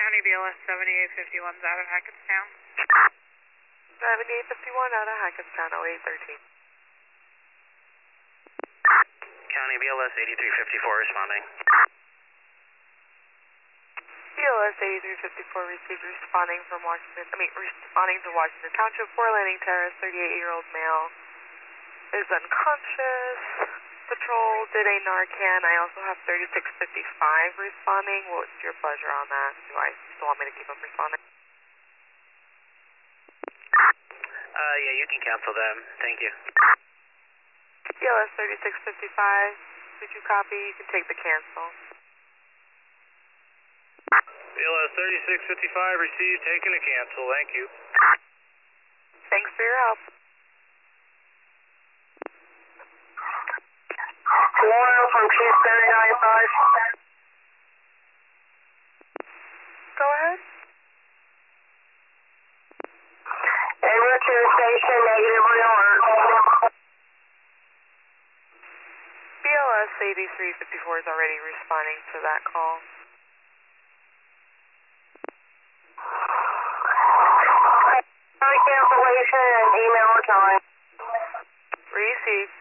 County BLS 7851 is out of Hackettstown. 7851 out of Hackettstown, 0813. County BLS 8354 responding. BLS 8354 received responding from responding to Washington Township, 4 Landing Terrace, 38-year-old male is unconscious. Patrol did a Narcan. I also have 3655 responding. What's your pleasure on that? Do I still want me to keep up responding? Yeah, you can cancel them. Thank you. BLS 3655, did you copy? You can take the cancel. BLS 3655 received, taking a cancel. Thank you. Thanks for your help. Tomorrow from Chief 395. Go ahead. Enroute to the station, negative alert. BLS 8354 is already responding to that call. Cancellation and email time. Received.